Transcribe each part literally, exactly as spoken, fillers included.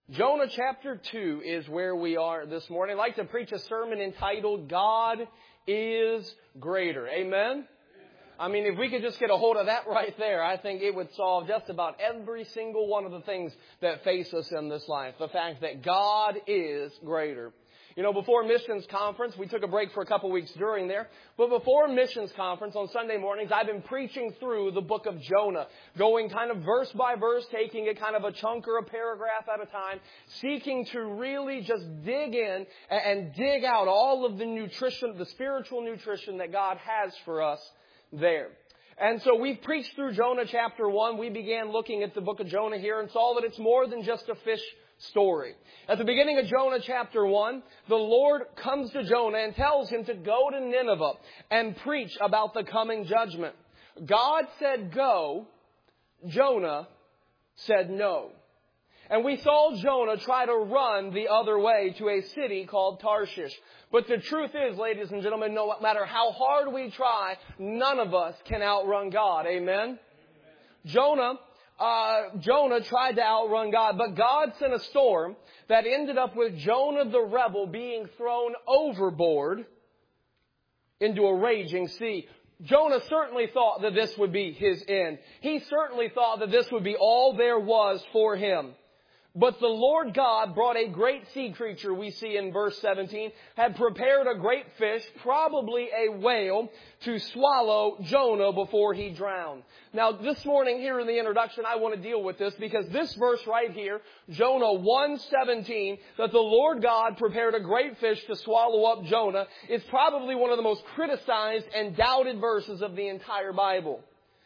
Jonah chapter two is where we are this morning. I'd like to preach a sermon entitled, God is Greater. Amen? I mean, if we could just get a hold of that right there, I think it would solve just about every single one of the things that face us in this life. The fact that God is greater. You know, before missions conference, we took a break for a couple weeks during there, but before missions conference on Sunday mornings, I've been preaching through the book of Jonah, going kind of verse by verse, taking it kind of a chunk or a paragraph at a time, seeking to really just dig in and dig out all of the nutrition, the spiritual nutrition that God has for us there. And so we've preached through Jonah chapter one. We began looking at the book of Jonah here and saw that it's more than just a fish story. At the beginning of Jonah chapter one, the Lord comes to Jonah and tells him to go to Nineveh and preach about the coming judgment. God said go. Jonah said no. And we saw Jonah try to run the other way to a city called Tarshish. But the truth is, ladies and gentlemen, no matter how hard we try, none of us can outrun God. Amen? Amen. Jonah Uh, Jonah tried to outrun God, but God sent a storm that ended up with Jonah the rebel being thrown overboard into a raging sea. Jonah certainly thought that this would be his end. He certainly thought that this would be all there was for him. But the Lord God brought a great sea creature, we see in verse seventeen, had prepared a great fish, probably a whale, to swallow Jonah before he drowned. Now, this morning here in the introduction, I want to deal with this because this verse right here, Jonah one seventeen, that the Lord God prepared a great fish to swallow up Jonah, is probably one of the most criticized and doubted verses of the entire Bible.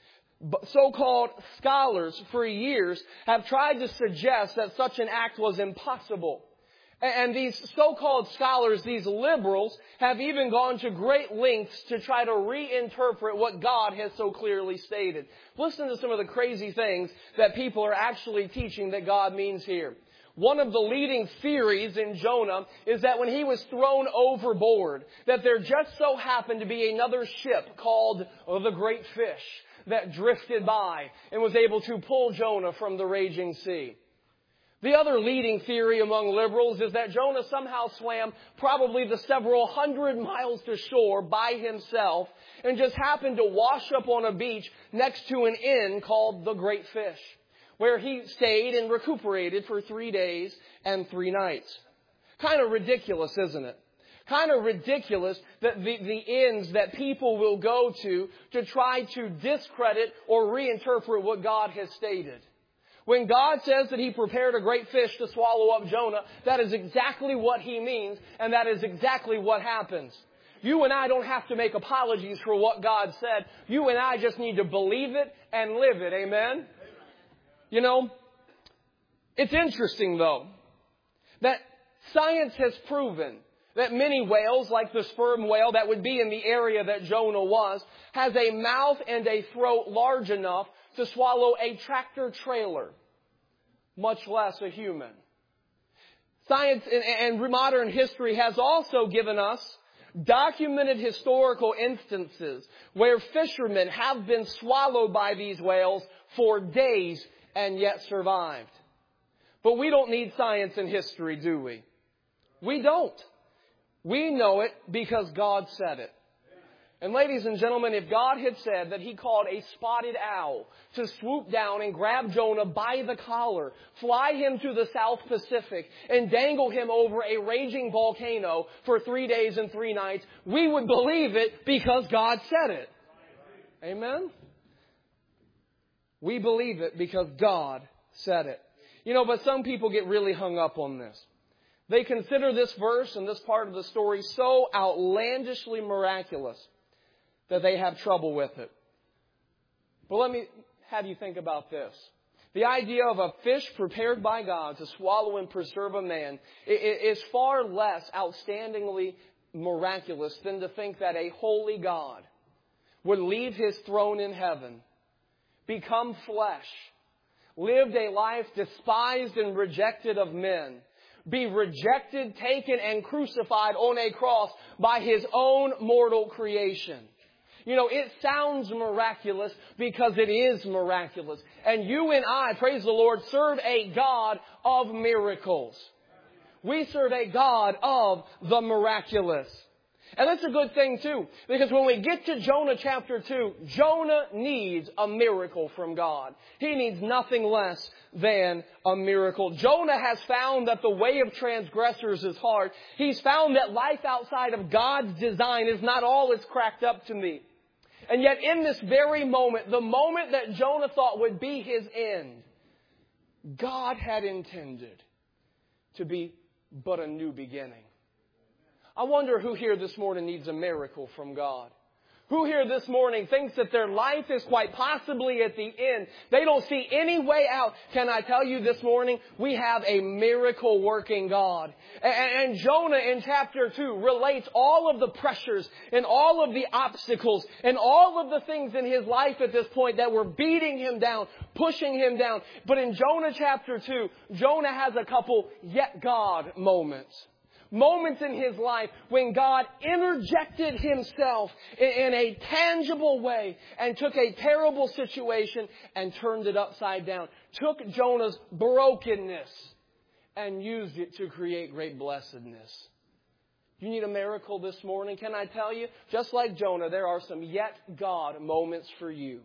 So-called scholars for years have tried to suggest that such an act was impossible. And these so-called scholars, these liberals, have even gone to great lengths to try to reinterpret what God has so clearly stated. Listen to some of the crazy things that people are actually teaching that God means here. One of the leading theories in Jonah is that when he was thrown overboard, that there just so happened to be another ship called the Great Fish that drifted by and was able to pull Jonah from the raging sea. The other leading theory among liberals is that Jonah somehow swam probably the several hundred miles to shore by himself and just happened to wash up on a beach next to an inn called the Great Fish, where he stayed and recuperated for three days and three nights. Kind of ridiculous, isn't it? Kind of ridiculous that the, the inns that people will go to to try to discredit or reinterpret what God has stated. When God says that He prepared a great fish to swallow up Jonah, that is exactly what He means, and that is exactly what happens. You and I don't have to make apologies for what God said. You and I just need to believe it and live it. Amen? You know, it's interesting, though, that science has proven that many whales, like the sperm whale that would be in the area that Jonah was, has a mouth and a throat large enough to swallow a tractor trailer, much less a human. Science and modern history has also given us documented historical instances where fishermen have been swallowed by these whales for days and yet survived. But we don't need science and history, do we? We don't. We know it because God said it. And ladies and gentlemen, if God had said that He called a spotted owl to swoop down and grab Jonah by the collar, fly him to the South Pacific, and dangle him over a raging volcano for three days and three nights, we would believe it because God said it. Amen? We believe it because God said it. You know, but some people get really hung up on this. They consider this verse and this part of the story so outlandishly miraculous that they have trouble with it. But let me have you think about this. The idea of a fish prepared by God to swallow and preserve a man is far less outstandingly miraculous than to think that a holy God would leave His throne in heaven, become flesh, lived a life despised and rejected of men, be rejected, taken, and crucified on a cross by His own mortal creation. You know, it sounds miraculous because it is miraculous. And you and I, praise the Lord, serve a God of miracles. We serve a God of the miraculous. And that's a good thing too, because when we get to Jonah chapter two, Jonah needs a miracle from God. He needs nothing less than a miracle. Jonah has found that the way of transgressors is hard. He's found that life outside of God's design is not all it's cracked up to be. And yet in this very moment, the moment that Jonah thought would be his end, God had intended to be but a new beginning. I wonder who here this morning needs a miracle from God. Who here this morning thinks that their life is quite possibly at the end? They don't see any way out. Can I tell you this morning, we have a miracle working God. And, and Jonah in chapter two relates all of the pressures and all of the obstacles and all of the things in his life at this point that were beating him down, pushing him down. But in Jonah chapter two, Jonah has a couple yet God moments. Moments in his life when God interjected himself in, in a tangible way and took a terrible situation and turned it upside down. Took Jonah's brokenness and used it to create great blessedness. You need a miracle this morning? Can I tell you? Just like Jonah, there are some yet God moments for you,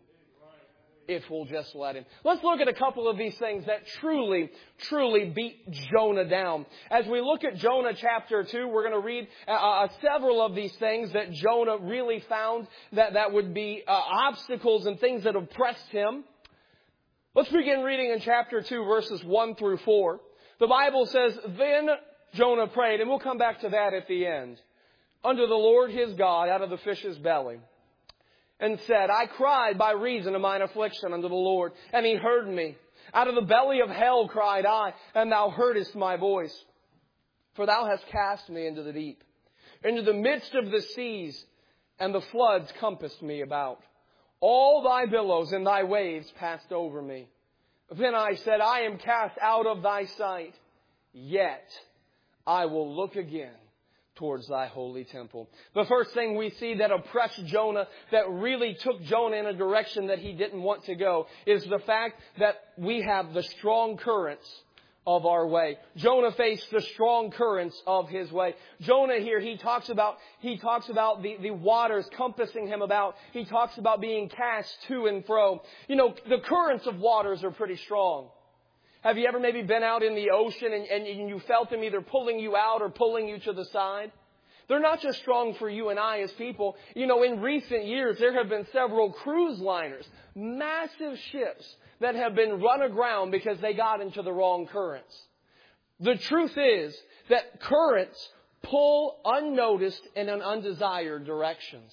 if we'll just let Him. Let's look at a couple of these things that truly, truly beat Jonah down. As we look at Jonah chapter two, we're going to read uh, several of these things that Jonah really found that, that would be uh, obstacles and things that oppressed him. Let's begin reading in chapter two, verses one through four. The Bible says, "Then Jonah prayed," and we'll come back to that at the end, "unto the Lord his God out of the fish's belly, and said, I cried by reason of mine affliction unto the Lord, and He heard me. Out of the belly of hell cried I, and Thou heardest my voice. For Thou hast cast me into the deep, into the midst of the seas, and the floods compassed me about. All Thy billows and Thy waves passed over me. Then I said, I am cast out of Thy sight, yet I will look again towards Thy holy temple." The first thing we see that oppressed Jonah, that really took Jonah in a direction that he didn't want to go, is the fact that we have the strong currents of our way. Jonah faced the strong currents of his way. Jonah here, he talks about, he talks about the, the waters compassing him about. He talks about being cast to and fro. You know, the currents of waters are pretty strong. Have you ever maybe been out in the ocean and, and you felt them either pulling you out or pulling you to the side? They're not just strong for you and I as people. You know, in recent years, there have been several cruise liners, massive ships that have been run aground because they got into the wrong currents. The truth is that currents pull unnoticed and in undesired directions.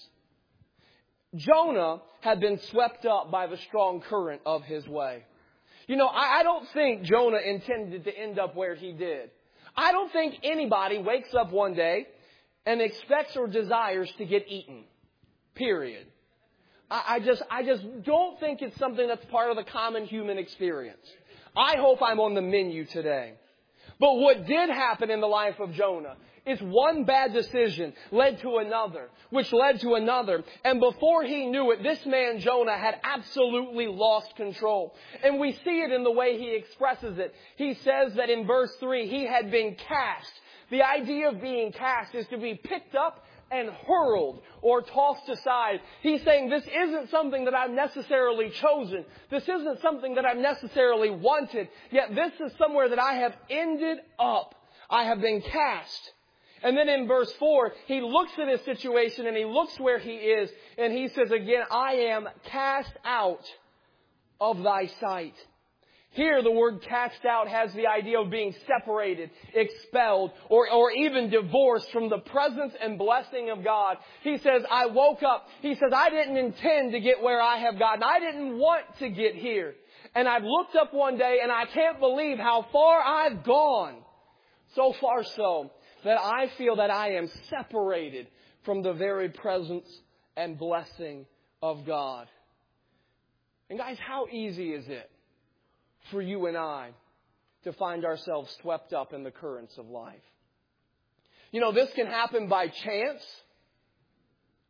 Jonah had been swept up by the strong current of his way. You know, I, I don't think Jonah intended to end up where he did. I don't think anybody wakes up one day and expects or desires to get eaten. Period. I, I just, I just don't think it's something that's part of the common human experience. I hope I'm on the menu today. But what did happen in the life of Jonah is one bad decision led to another, which led to another. And before he knew it, this man Jonah had absolutely lost control. And we see it in the way he expresses it. He says that in verse three, he had been cast. The idea of being cast is to be picked up and hurled or tossed aside. He's saying this isn't something that I've necessarily chosen. This isn't something that I've necessarily wanted. Yet this is somewhere that I have ended up. I have been cast. And then in verse four, he looks at his situation and he looks where he is. And he says again, I am cast out of Thy sight. Here, the word cast out has the idea of being separated, expelled, or, or even divorced from the presence and blessing of God. He says, I woke up. He says, I didn't intend to get where I have gotten. I didn't want to get here. And I've looked up one day and I can't believe how far I've gone. So far so that I feel that I am separated from the very presence and blessing of God. And guys, how easy is it for you and I to find ourselves swept up in the currents of life? You know, this can happen by chance.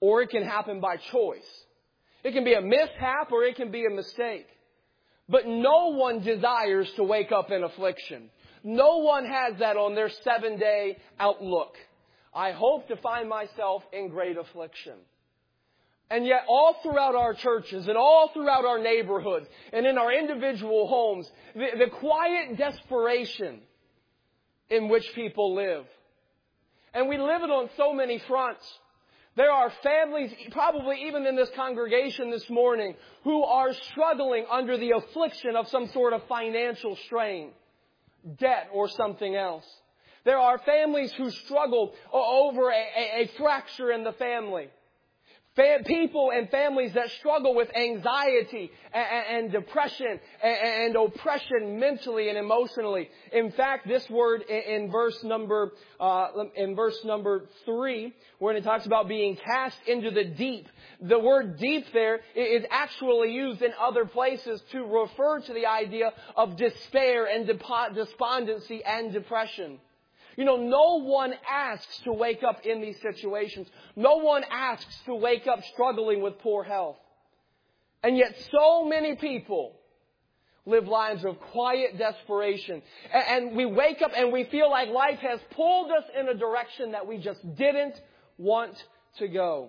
or it can happen by choice. It can be a mishap or it can be a mistake. But no one desires to wake up in affliction. No one has that on their seven-day outlook. I hope to find myself in great affliction. And yet all throughout our churches and all throughout our neighborhoods and in our individual homes, the, the quiet desperation in which people live. And we live it on so many fronts. There are families, probably even in this congregation this morning, who are struggling under the affliction of some sort of financial strain, debt, or something else. There are families who struggle over a, a, a fracture in the family. People and families that struggle with anxiety and, and depression and, and oppression mentally and emotionally. In fact, this word in, in verse number uh, in verse number three, when it talks about being cast into the deep, the word deep there is actually used in other places to refer to the idea of despair and despondency and depression. You know, no one asks to wake up in these situations. No one asks to wake up struggling with poor health. And yet so many people live lives of quiet desperation. And we wake up and we feel like life has pulled us in a direction that we just didn't want to go.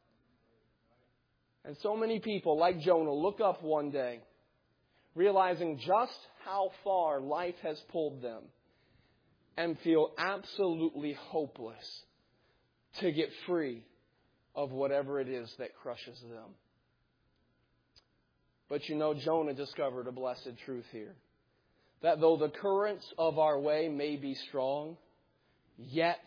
And so many people, like Jonah, look up one day, realizing just how far life has pulled them, and feel absolutely hopeless to get free of whatever it is that crushes them. But you know, Jonah discovered a blessed truth here. That though the currents of our way may be strong, yet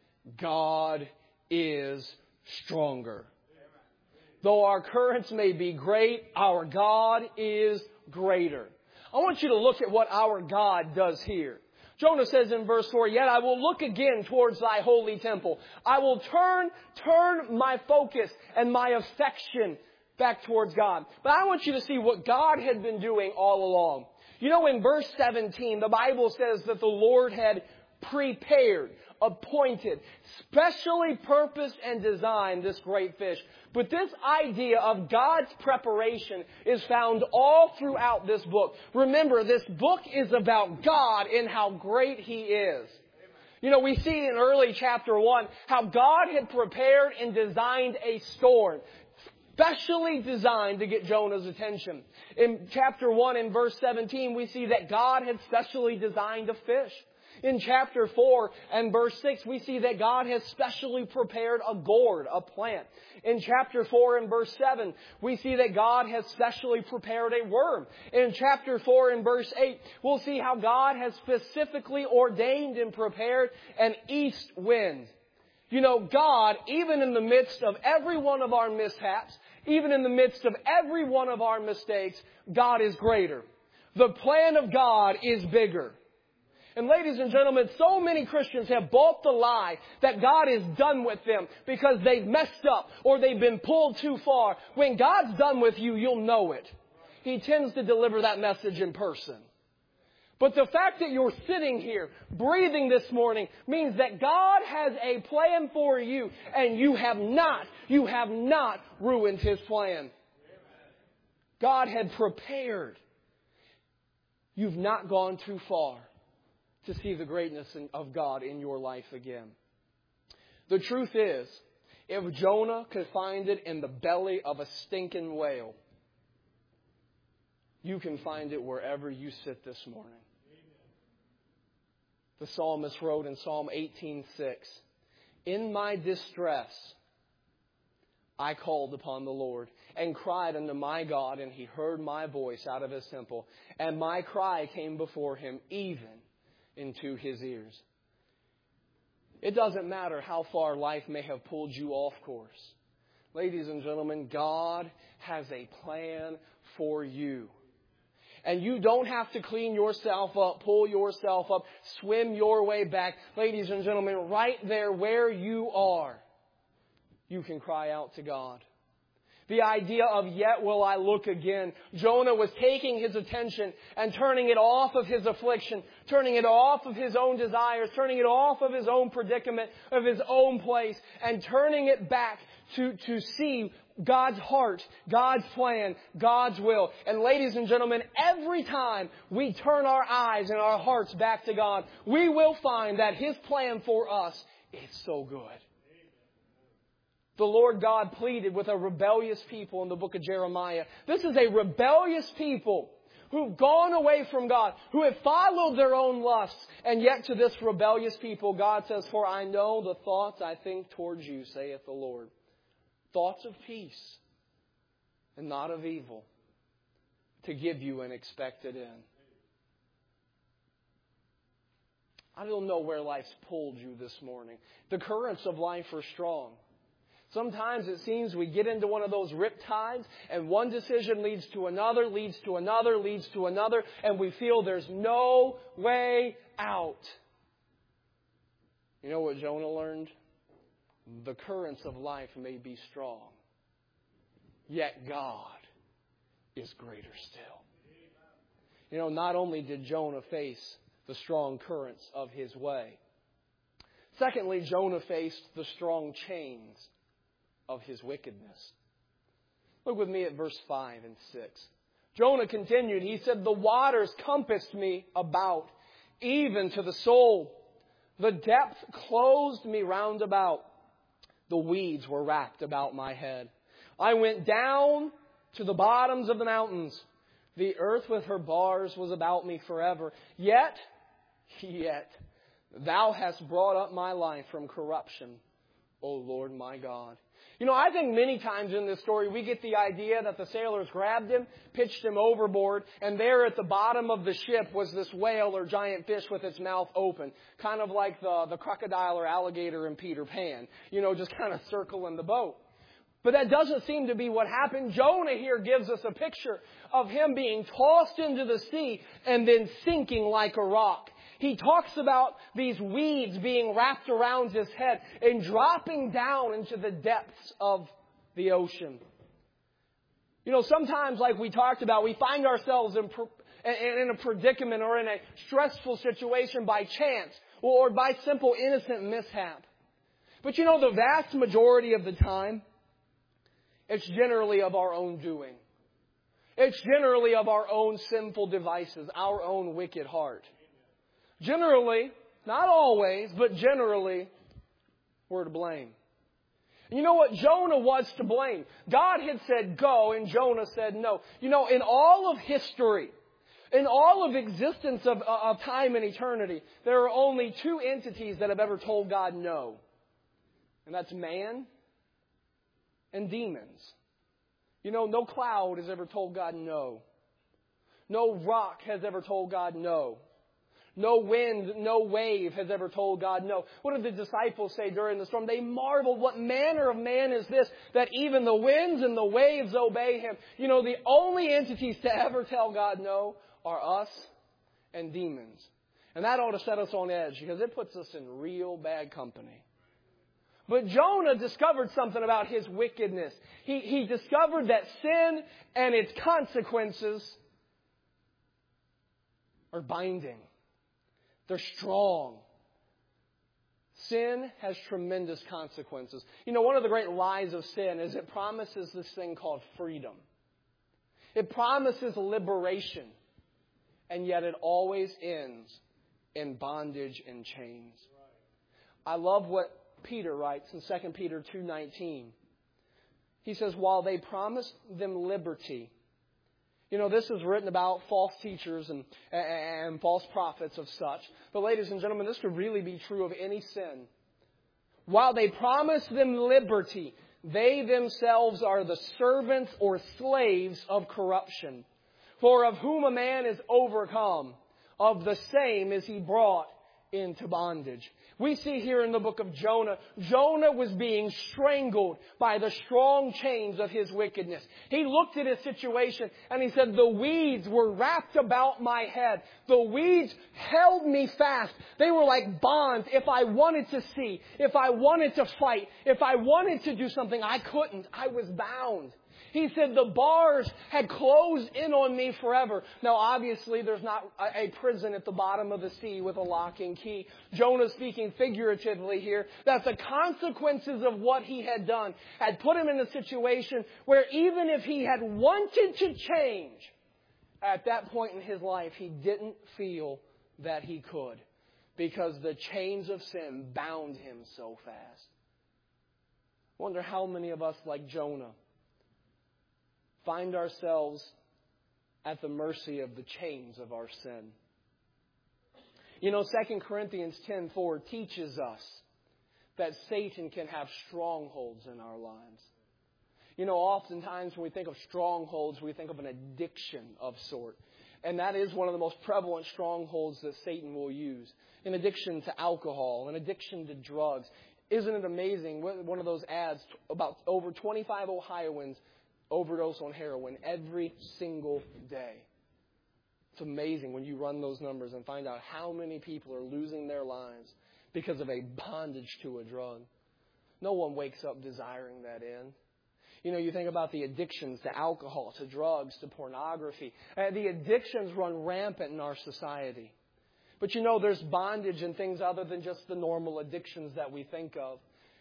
God is stronger. Though our currents may be great, our God is greater. I want you to look at what our God does here. Jonah says in verse four, yet I will look again towards thy holy temple. I will turn, turn my focus and my affection back towards God. But I want you to see what God had been doing all along. You know, in verse seventeen, the Bible says that the Lord had prepared, appointed, specially purposed and designed this great fish. But this idea of God's preparation is found all throughout this book. Remember, this book is about God and how great He is. You know, we see in early chapter one how God had prepared and designed a storm, specially designed to get Jonah's attention. In chapter one, in verse seventeen, we see that God had specially designed a fish. In chapter four and verse six, we see that God has specially prepared a gourd, a plant. In chapter four and verse seven, we see that God has specially prepared a worm. In chapter four and verse eight, we'll see how God has specifically ordained and prepared an east wind. You know, God, even in the midst of every one of our mishaps, even in the midst of every one of our mistakes, God is greater. The plan of God is bigger. And ladies and gentlemen, so many Christians have bought the lie that God is done with them because they've messed up or they've been pulled too far. When God's done with you, you'll know it. He tends to deliver that message in person. But the fact that you're sitting here, breathing this morning, means that God has a plan for you, and you have not, you have not ruined His plan. God had prepared. You've not gone too far to see the greatness of God in your life again. The truth is, if Jonah could find it in the belly of a stinking whale, you can find it wherever you sit this morning. The psalmist wrote in Psalm eighteen six, in my distress, I called upon the Lord and cried unto my God, and He heard my voice out of His temple, and my cry came before Him even into His ears. It doesn't matter how far life may have pulled you off course. Ladies and gentlemen, God has a plan for you. And you don't have to clean yourself up, pull yourself up, swim your way back. Ladies and gentlemen, right there where you are, you can cry out to God. The idea of yet will I look again. Jonah was taking his attention and turning it off of his affliction, turning it off of his own desires, turning it off of his own predicament, of his own place, and turning it back to, to see God's heart, God's plan, God's will. And ladies and gentlemen, every time we turn our eyes and our hearts back to God, we will find that His plan for us is so good. The Lord God pleaded with a rebellious people in the book of Jeremiah. This is a rebellious people who've gone away from God, who have followed their own lusts. And yet to this rebellious people, God says, for I know the thoughts I think towards you, saith the Lord. Thoughts of peace and not of evil, to give you an expected end. I don't know where life's pulled you this morning. The currents of life are strong. Sometimes it seems we get into one of those riptides and one decision leads to another, leads to another, leads to another, and we feel there's no way out. You know what Jonah learned? The currents of life may be strong, yet God is greater still. You know, not only did Jonah face the strong currents of his way, secondly, Jonah faced the strong chains of his wickedness. Look with me at verse five and six. Jonah continued, he said, the waters compassed me about, even to the soul. The depth closed me round about. The weeds were wrapped about my head. I went down to the bottoms of the mountains. The earth with her bars was about me forever. Yet, yet, Thou hast brought up my life from corruption, O Lord my God. You know, I think many times in this story we get the idea that the sailors grabbed him, pitched him overboard, and there at the bottom of the ship was this whale or giant fish with its mouth open. Kind of like the, the crocodile or alligator in Peter Pan. You know, just kind of circling the boat. But that doesn't seem to be what happened. Jonah here gives us a picture of him being tossed into the sea and then sinking like a rock. He talks about these weeds being wrapped around his head and dropping down into the depths of the ocean. You know, sometimes, like we talked about, we find ourselves in, in a predicament or in a stressful situation by chance or by simple innocent mishap. But you know, the vast majority of the time, it's generally of our own doing. It's generally of our own sinful devices, our own wicked heart. Generally, not always, but generally, we're to blame. And you know what? Jonah was to blame. God had said go, and Jonah said no. You know, in all of history, in all of existence of, of time and eternity, there are only two entities that have ever told God no. And that's man and demons. You know, no cloud has ever told God no. No rock has ever told God no. No wind, no wave has ever told God no. What did the disciples say during the storm? They marveled, what manner of man is this, that even the winds and the waves obey Him. You know, the only entities to ever tell God no are us and demons. And that ought to set us on edge because it puts us in real bad company. But Jonah discovered something about his wickedness. He, he discovered that sin and its consequences are binding. They're strong. Sin has tremendous consequences. You know, one of the great lies of sin is it promises this thing called freedom. It promises liberation. And yet it always ends in bondage and chains. I love what Peter writes in Second Peter two nineteen. He says, while they promised them liberty. You know, this is written about false teachers and, and false prophets of such. But ladies and gentlemen, this could really be true of any sin. While they promise them liberty, they themselves are the servants or slaves of corruption. For of whom a man is overcome, of the same is he brought into bondage. We see here in the book of Jonah, Jonah was being strangled by the strong chains of his wickedness. He looked at his situation and he said, the weeds were wrapped about my head. The weeds held me fast. They were like bonds. If I wanted to see, if I wanted to fight, if I wanted to do something, I couldn't. I was bound. He said, the bars had closed in on me forever. Now, obviously, there's not a prison at the bottom of the sea with a lock and key. Jonah speaking figuratively here, that the consequences of what he had done had put him in a situation where even if he had wanted to change, at that point in his life, he didn't feel that he could, because the chains of sin bound him so fast. I wonder how many of us, like Jonah, find ourselves at the mercy of the chains of our sin. You know, Second Corinthians ten four teaches us that Satan can have strongholds in our lives. You know, oftentimes when we think of strongholds, we think of an addiction of sort. And that is one of the most prevalent strongholds that Satan will use. An addiction to alcohol, an addiction to drugs. Isn't it amazing? One of those ads, about over twenty-five Ohioans overdose on heroin every single day. It's amazing when you run those numbers and find out how many people are losing their lives because of a bondage to a drug. No one wakes up desiring that end. You know, you think about the addictions to alcohol, to drugs, to pornography. Uh, the addictions run rampant in our society. But you know, there's bondage in things other than just the normal addictions that we think of.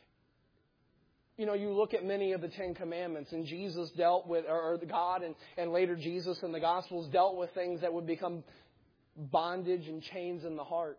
You know, you look at many of the Ten Commandments, and Jesus dealt with, or God and, and later Jesus in the Gospels dealt with things that would become bondage and chains in the heart.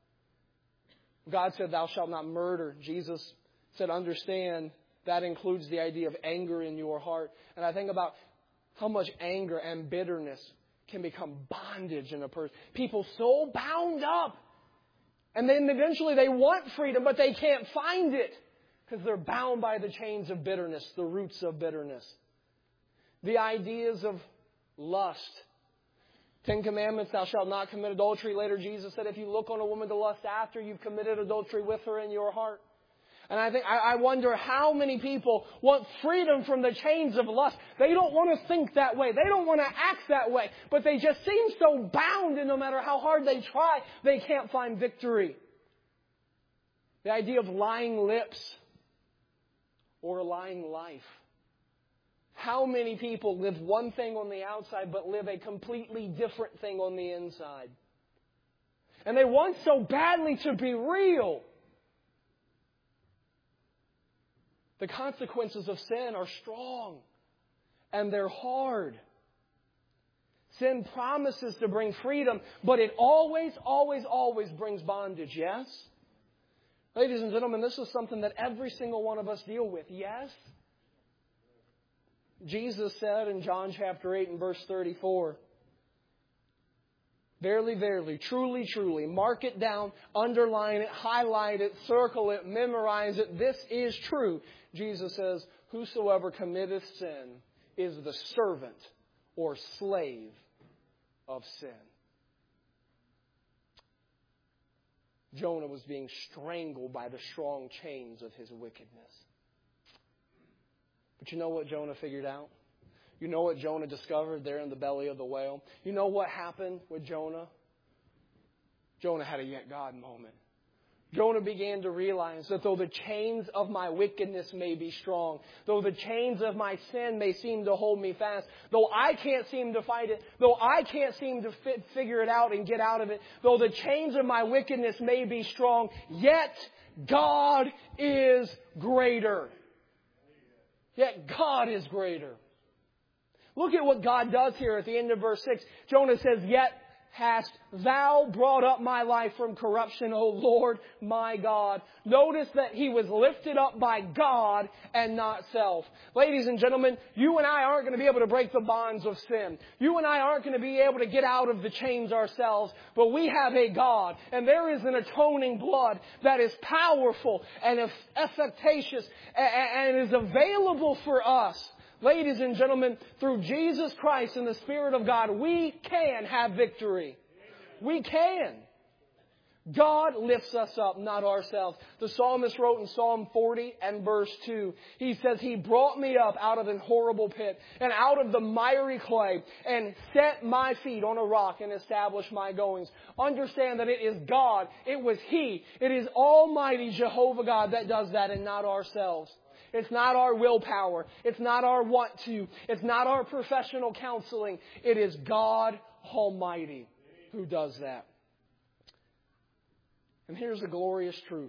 God said, thou shalt not murder. Jesus said, understand, that includes the idea of anger in your heart. And I think about how much anger and bitterness can become bondage in a person. People so bound up. And then eventually they want freedom, but they can't find it because they're bound by the chains of bitterness, the roots of bitterness. The ideas of lust. Ten Commandments, thou shalt not commit adultery. Later Jesus said, if you look on a woman to lust after, you've committed adultery with her in your heart. And I think I, I wonder how many people want freedom from the chains of lust. They don't want to think that way. They don't want to act that way. But they just seem so bound, and no matter how hard they try, they can't find victory. The idea of lying lips or a lying life. How many people live one thing on the outside but live a completely different thing on the inside? And they want so badly to be real. The consequences of sin are strong and they're hard. Sin promises to bring freedom, but it always, always, always brings bondage, yes? Ladies and gentlemen, this is something that every single one of us deal with, yes? Jesus said in John chapter eight and verse thirty-four, verily, verily, truly, truly, mark it down, underline it, highlight it, circle it, memorize it. This is true. Jesus says, whosoever committeth sin is the servant or slave of sin. Jonah was being strangled by the strong chains of his wickedness. But you know what Jonah figured out? You know what Jonah discovered there in the belly of the whale? You know what happened with Jonah? Jonah had a yet God moment. Jonah began to realize that though the chains of my wickedness may be strong, though the chains of my sin may seem to hold me fast, though I can't seem to fight it, though I can't seem to fit, figure it out and get out of it, though the chains of my wickedness may be strong, yet God is greater. Yet God is greater. Look at what God does here at the end of verse six. Jonah says, yet hast thou brought up my life from corruption, O Lord my God. Notice that he was lifted up by God and not self. Ladies and gentlemen, you and I aren't going to be able to break the bonds of sin. You and I aren't going to be able to get out of the chains ourselves. But we have a God, and there is an atoning blood that is powerful and efficacious and is available for us. Ladies and gentlemen, through Jesus Christ and the Spirit of God, we can have victory. We can. God lifts us up, not ourselves. The psalmist wrote in Psalm forty and verse two, he says, he brought me up out of an horrible pit and out of the miry clay and set my feet on a rock and established my goings. Understand that it is God. It was He. It is Almighty Jehovah God that does that and not ourselves. It's not our willpower. It's not our want to. It's not our professional counseling. It is God Almighty who does that. And here's the glorious truth.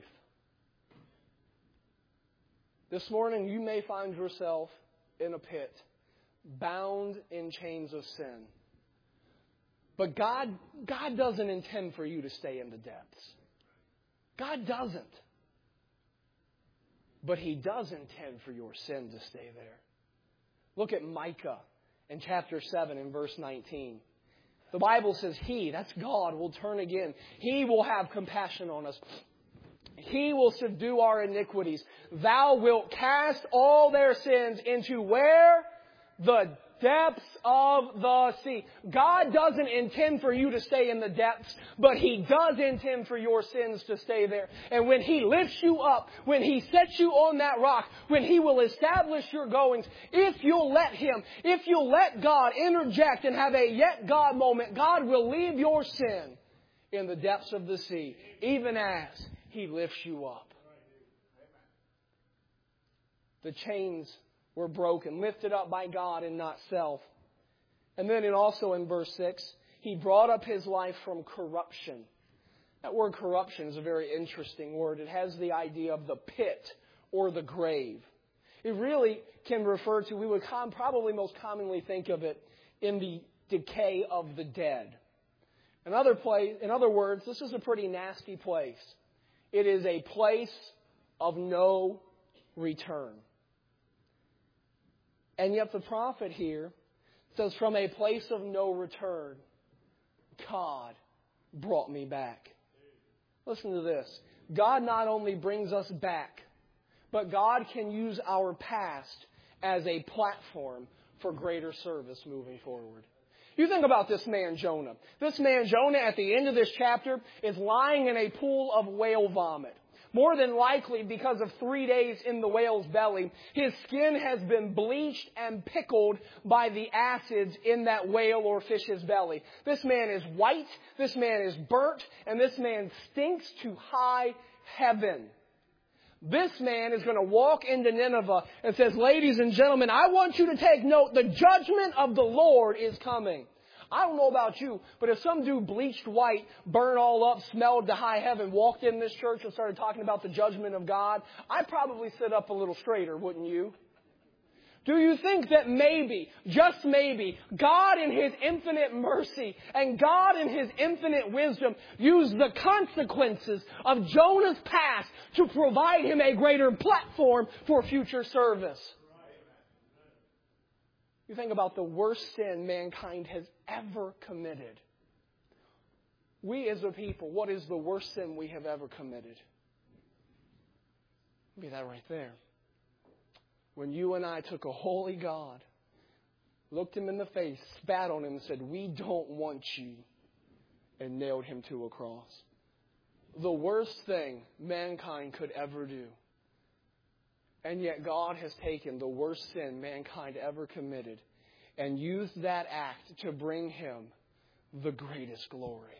This morning you may find yourself in a pit, bound in chains of sin. But God, God doesn't intend for you to stay in the depths. God doesn't. But He does intend for your sin to stay there. Look at Micah in chapter seven and verse nineteen. The Bible says He, that's God, will turn again. He will have compassion on us. He will subdue our iniquities. Thou wilt cast all their sins into where? The depths of the sea. God doesn't intend for you to stay in the depths, but He does intend for your sins to stay there. And when He lifts you up, when He sets you on that rock, when He will establish your goings, if you'll let Him, if you'll let God interject and have a yet God moment, God will leave your sin in the depths of the sea, even as He lifts you up. The chains were broken, lifted up by God and not self. And then in also in verse six, He brought up His life from corruption. That word corruption is a very interesting word. It has the idea of the pit or the grave. It really can refer to, we would com- probably most commonly think of it in the decay of the dead. In other, place, in other words, this is a pretty nasty place. It is a place of no return. And yet the prophet here says, from a place of no return, God brought me back. Listen to this. God not only brings us back, but God can use our past as a platform for greater service moving forward. You think about this man Jonah. This man Jonah at the end of this chapter is lying in a pool of whale vomit. More than likely, because of three days in the whale's belly, his skin has been bleached and pickled by the acids in that whale or fish's belly. This man is white, this man is burnt, and this man stinks to high heaven. This man is going to walk into Nineveh and says, ladies and gentlemen, I want you to take note, the judgment of the Lord is coming. I don't know about you, but if some dude bleached white, burned all up, smelled to high heaven, walked in this church and started talking about the judgment of God, I'd probably sit up a little straighter, wouldn't you? Do you think that maybe, just maybe, God in His infinite mercy and God in His infinite wisdom used the consequences of Jonah's past to provide him a greater platform for future service? You think about the worst sin mankind has ever committed. We as a people, what is the worst sin we have ever committed? Be that right there. When you and I took a holy God, looked Him in the face, spat on Him and said, we don't want you, and nailed Him to a cross. The worst thing mankind could ever do. And yet God has taken the worst sin mankind ever committed and used that act to bring Him the greatest glory.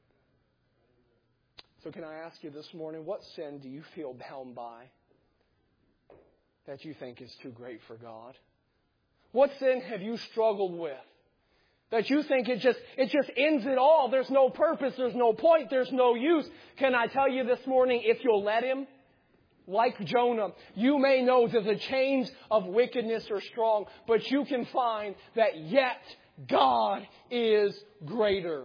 So can I ask you this morning, what sin do you feel bound by that you think is too great for God? What sin have you struggled with that you think it just it just ends it all? There's no purpose, there's no point, there's no use. Can I tell you this morning, if you'll let Him, like Jonah, you may know that the chains of wickedness are strong, but you can find that yet God is greater.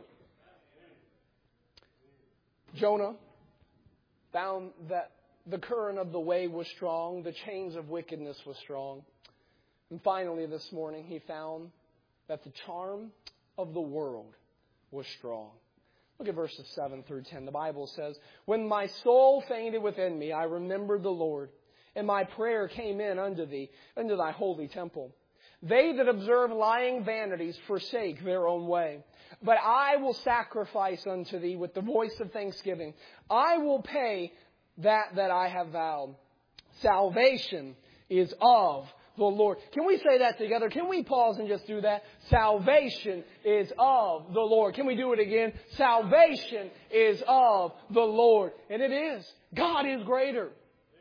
Jonah found that the current of the wave was strong, the chains of wickedness was strong. And finally this morning he found that the charm of the world was strong. Look at verses seven through ten. The Bible says, when my soul fainted within me, I remembered the Lord, and my prayer came in unto thee, unto thy holy temple. They that observe lying vanities forsake their own way. But I will sacrifice unto thee with the voice of thanksgiving. I will pay that that I have vowed. Salvation is of the Lord. Can we say that together? Can we pause and just do that? Salvation is of the Lord. Can we do it again? Salvation is of the Lord. And it is. God is greater.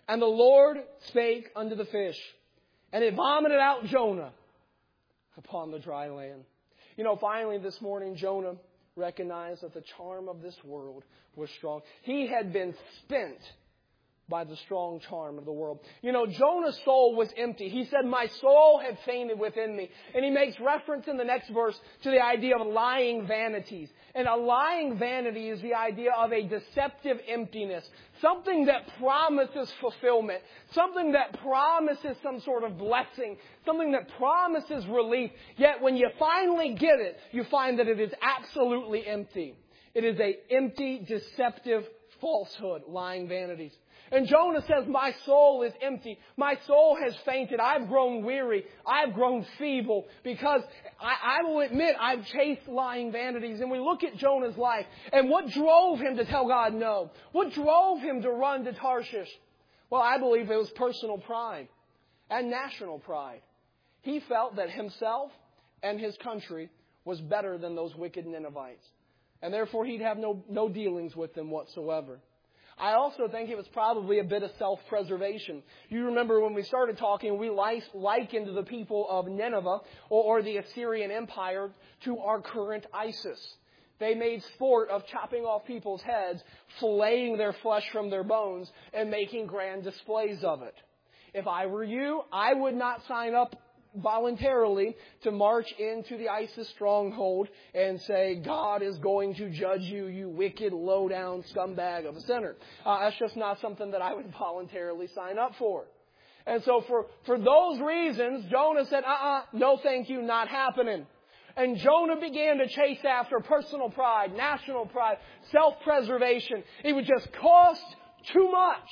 And the Lord spake unto the fish, and it vomited out Jonah upon the dry land. You know, finally this morning, Jonah recognized that the charm of this world was strong. He had been spent by the strong charm of the world. You know, Jonah's soul was empty. He said, my soul had fainted within me. And he makes reference in the next verse to the idea of lying vanities. And a lying vanity is the idea of a deceptive emptiness. Something that promises fulfillment. Something that promises some sort of blessing. Something that promises relief. Yet when you finally get it, you find that it is absolutely empty. It is an empty, deceptive falsehood, lying vanities. And Jonah says, my soul is empty. My soul has fainted. I've grown weary. I've grown feeble because I, I will admit I've chased lying vanities. And we look at Jonah's life and what drove him to tell God no? What drove him to run to Tarshish? Well, I believe it was personal pride and national pride. He felt that himself and his country was better than those wicked Ninevites. And therefore he'd have no, no dealings with them whatsoever. I also think it was probably a bit of self-preservation. You remember when we started talking, we likened the people of Nineveh or, or the Assyrian Empire to our current ISIS. They made sport of chopping off people's heads, filleting their flesh from their bones, and making grand displays of it. If I were you, I would not sign up voluntarily to march into the ISIS stronghold and say, God is going to judge you, you wicked, low-down scumbag of a sinner. Uh, that's just not something that I would voluntarily sign up for. And so for, for those reasons, Jonah said, uh-uh, no thank you, not happening. And Jonah began to chase after personal pride, national pride, self-preservation. It would just cost too much.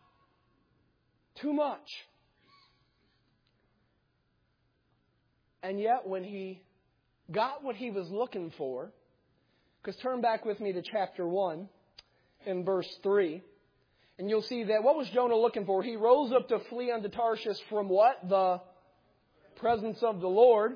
Too much. And yet when he got what he was looking for, because turn back with me to chapter one in verse three, and you'll see that what was Jonah looking for? He rose up to flee unto Tarshish from what? The presence of the Lord.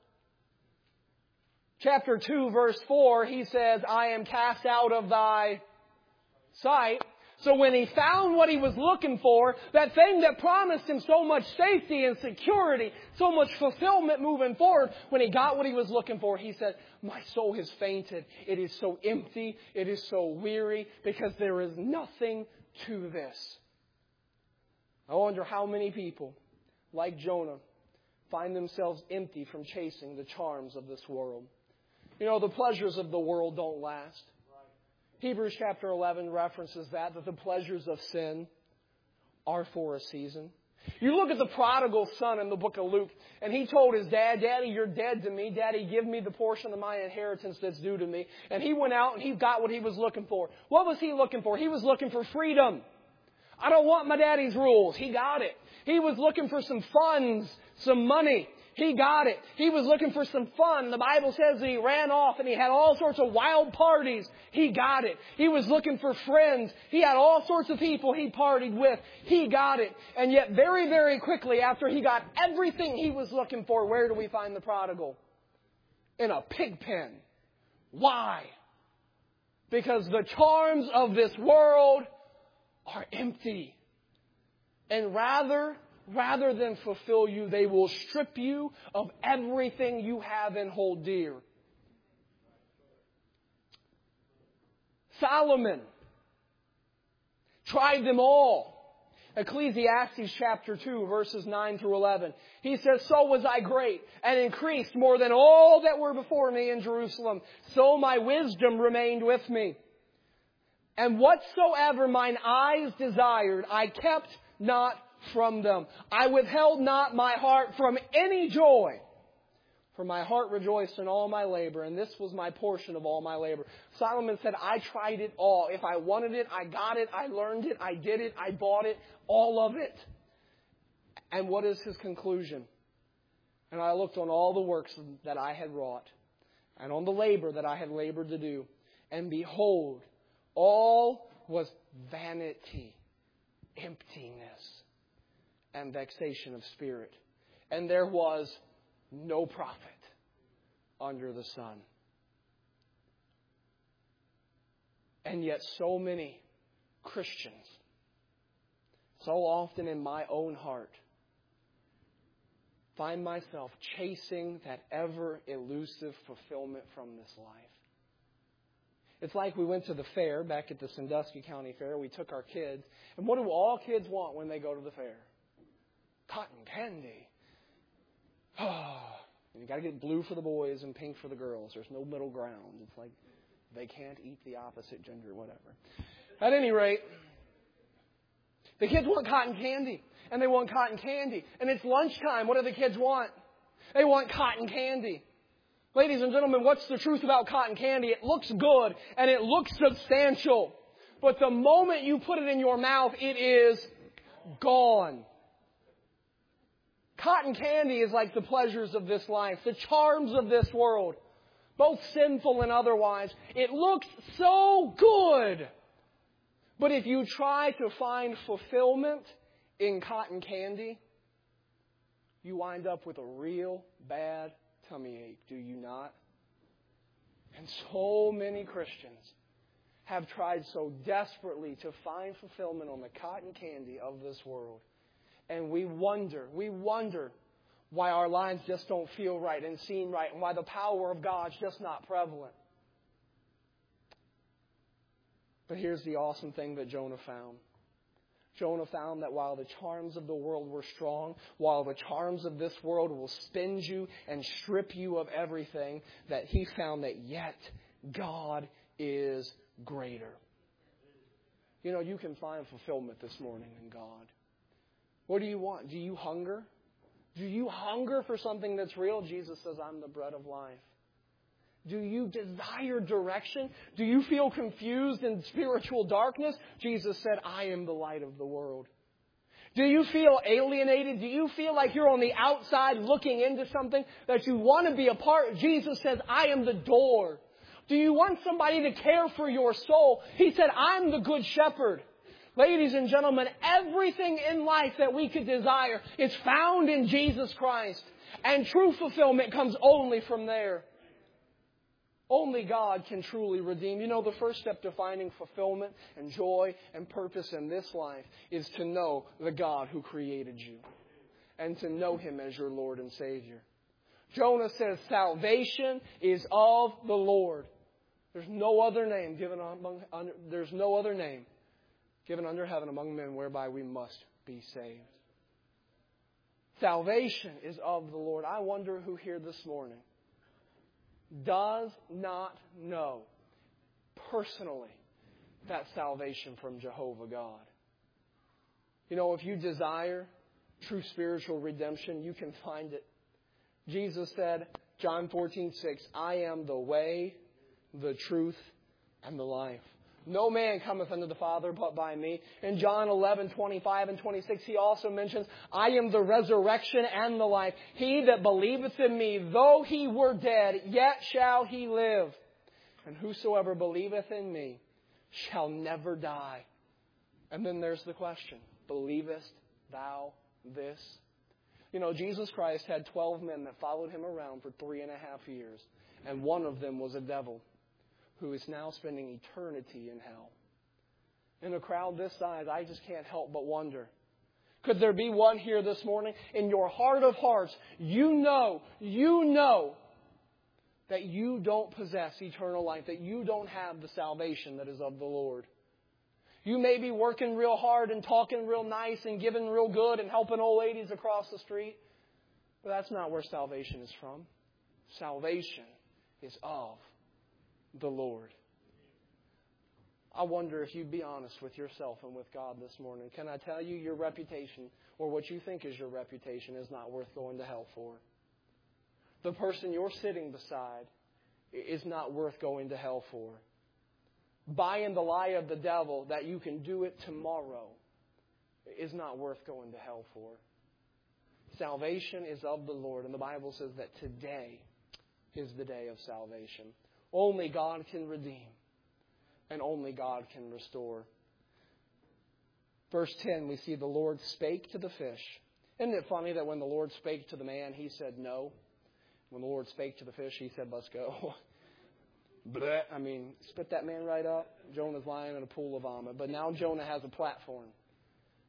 Chapter two, verse four, he says, I am cast out of thy sight. So when he found what he was looking for, that thing that promised him so much safety and security, so much fulfillment moving forward, when he got what he was looking for, he said, my soul has fainted. It is so empty. It is so weary because there is nothing to this. I wonder how many people, like Jonah, find themselves empty from chasing the charms of this world. You know, the pleasures of the world don't last. Hebrews chapter eleven references that, that the pleasures of sin are for a season. You look at the prodigal son in the book of Luke, and he told his dad, Daddy, you're dead to me. Daddy, give me the portion of my inheritance that's due to me. And he went out and he got what he was looking for. What was he looking for? He was looking for freedom. I don't want my daddy's rules. He got it. He was looking for some funds, some money. He got it. He was looking for some fun. The Bible says that he ran off and he had all sorts of wild parties. He got it. He was looking for friends. He had all sorts of people he partied with. He got it. And yet very, very quickly after he got everything he was looking for, where do we find the prodigal? In a pig pen. Why? Because the charms of this world are empty. And rather... Rather than fulfill you, they will strip you of everything you have and hold dear. Solomon tried them all. Ecclesiastes chapter two, verses nine through eleven. He says, so was I great and increased more than all that were before me in Jerusalem. So my wisdom remained with me. And whatsoever mine eyes desired, I kept not from them. I withheld not my heart from any joy. For my heart rejoiced in all my labor, and this was my portion of all my labor. Solomon said, I tried it all. If I wanted it, I got it. I learned it. I did it. I bought it. All of it. And what is his conclusion? And I looked on all the works that I had wrought, and on the labor that I had labored to do. And behold, all was vanity, emptiness, and vexation of spirit. And there was no profit under the sun. And yet so many Christians, so often in my own heart, find myself chasing that ever elusive fulfillment from this life. It's like we went to the fair back at the Sandusky County Fair. We took our kids. And what do all kids want when they go to the fair? Cotton candy. Oh, and you got to get blue for the boys and pink for the girls. There's no middle ground. It's like they can't eat the opposite gender, whatever. At any rate, the kids want cotton candy. And they want cotton candy. And it's lunchtime. What do the kids want? They want cotton candy. Ladies and gentlemen, what's the truth about cotton candy? It looks good and it looks substantial. But the moment you put it in your mouth, it is gone. Cotton candy is like the pleasures of this life, the charms of this world, both sinful and otherwise. It looks so good. But if you try to find fulfillment in cotton candy, you wind up with a real bad tummy ache, do you not? And so many Christians have tried so desperately to find fulfillment on the cotton candy of this world. And we wonder, we wonder why our lives just don't feel right and seem right, and why the power of God's just not prevalent. But here's the awesome thing that Jonah found. Jonah found that while the charms of the world were strong, while the charms of this world will spin you and strip you of everything, that he found that yet God is greater. You know, you can find fulfillment this morning in God. What do you want? Do you hunger? Do you hunger for something that's real? Jesus says, I'm the bread of life. Do you desire direction? Do you feel confused in spiritual darkness? Jesus said, I am the light of the world. Do you feel alienated? Do you feel like you're on the outside looking into something that you want to be a part? Jesus says, I am the door. Do you want somebody to care for your soul? He said, I'm the good shepherd. Ladies and gentlemen, everything in life that we could desire is found in Jesus Christ. And true fulfillment comes only from there. Only God can truly redeem. You know, the first step to finding fulfillment and joy and purpose in this life is to know the God who created you and to know Him as your Lord and Savior. Jonah says, salvation is of the Lord. There's no other name given among, under, there's no other name given under heaven among men whereby we must be saved. Salvation is of the Lord. I wonder who here this morning does not know personally that salvation from Jehovah God. You know, if you desire true spiritual redemption, you can find it. Jesus said, John fourteen six, I am the way, the truth, and the life. No man cometh unto the Father but by me. In John eleven twenty-five and twenty-six, he also mentions, I am the resurrection and the life. He that believeth in me, though he were dead, yet shall he live. And whosoever believeth in me shall never die. And then there's the question, believest thou this? You know, Jesus Christ had twelve men that followed Him around for three and a half years. And one of them was a devil, who is now spending eternity in hell. In a crowd this size, I just can't help but wonder, could there be one here this morning, in your heart of hearts, you know, you know that you don't possess eternal life, that you don't have the salvation that is of the Lord. You may be working real hard and talking real nice and giving real good and helping old ladies across the street, but that's not where salvation is from. Salvation is of the Lord. I wonder if you'd be honest with yourself and with God this morning. Can I tell you, your reputation, or what you think is your reputation, is not worth going to hell for. The person you're sitting beside is not worth going to hell for. Buying the lie of the devil that you can do it tomorrow is not worth going to hell for. Salvation is of the Lord, and the Bible says that today is the day of salvation. Only God can redeem, and only God can restore. Verse ten, we see the Lord spake to the fish. Isn't it funny that when the Lord spake to the man, he said no? When the Lord spake to the fish, he said, let's go. Blech. I mean, spit that man right up. Jonah's lying in a pool of vomit. But now Jonah has a platform.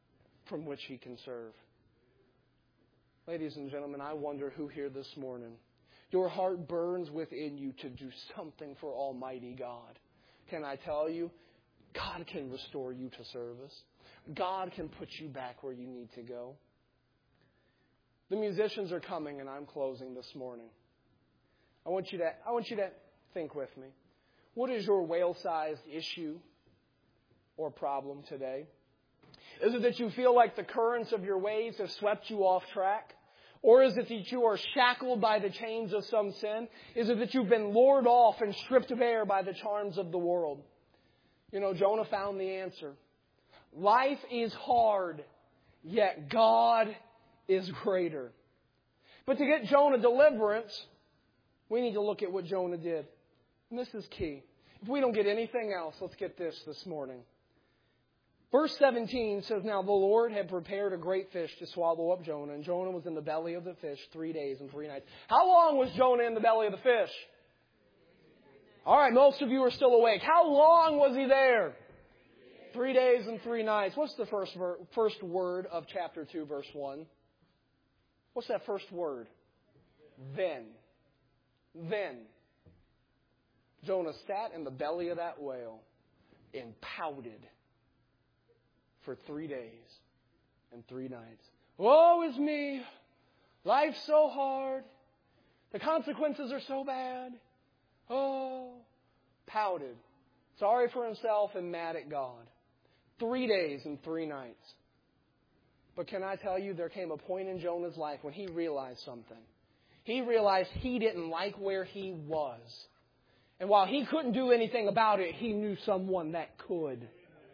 from which He can serve. Ladies and gentlemen, I wonder who here this morning, your heart burns within you to do something for Almighty God. Can I tell you, God can restore you to service. God can put you back where you need to go. The musicians are coming, and I'm closing this morning. I want you to, I want you to think with me. What is your whale-sized issue or problem today? Is it that you feel like the currents of your waves have swept you off track? Or is it that you are shackled by the chains of some sin? Is it that you've been lured off and stripped bare by the charms of the world? You know, Jonah found the answer. Life is hard, yet God is greater. But to get Jonah deliverance, we need to look at what Jonah did. And this is key. If we don't get anything else, let's get this this morning. Verse seventeen says, now the Lord had prepared a great fish to swallow up Jonah, and Jonah was in the belly of the fish three days and three nights. How long was Jonah in the belly of the fish? All right, most of you are still awake. How long was he there? Three days and three nights. What's the first ver- first word of chapter two, verse one? What's that first word? Then. Then. Jonah sat in the belly of that whale and pouted for three days and three nights. Woe is me. Life's so hard. The consequences are so bad. Oh, pouted. Sorry for himself and mad at God. Three days and three nights. But can I tell you, there came a point in Jonah's life when he realized something. He realized he didn't like where he was. And while he couldn't do anything about it, he knew someone that could.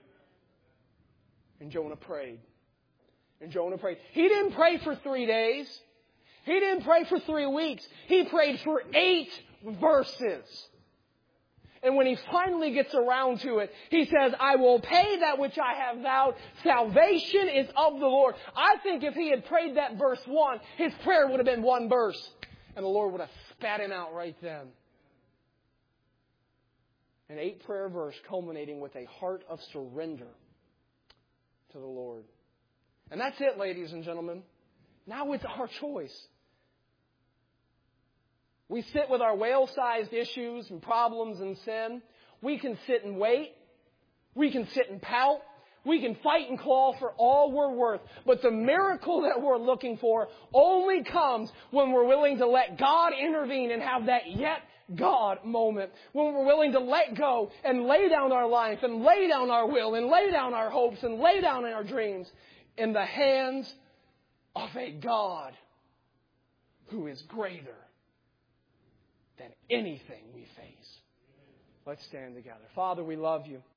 And Jonah prayed. And Jonah prayed. He didn't pray for three days. He didn't pray for three weeks. He prayed for eight verses. And when he finally gets around to it, he says, I will pay that which I have vowed. Salvation is of the Lord. I think if he had prayed that verse one, his prayer would have been one verse. And the Lord would have spat him out right then. An eight prayer verse culminating with a heart of surrender to the Lord. And that's it, ladies and gentlemen. Now it's our choice. We sit with our whale-sized issues and problems and sin. We can sit and wait. We can sit and pout. We can fight and claw for all we're worth. But the miracle that we're looking for only comes when we're willing to let God intervene and have that yet God moment. When we're willing to let go and lay down our life and lay down our will and lay down our hopes and lay down our dreams in the hands of a God who is greater than anything we face. Let's stand together. Father, we love you.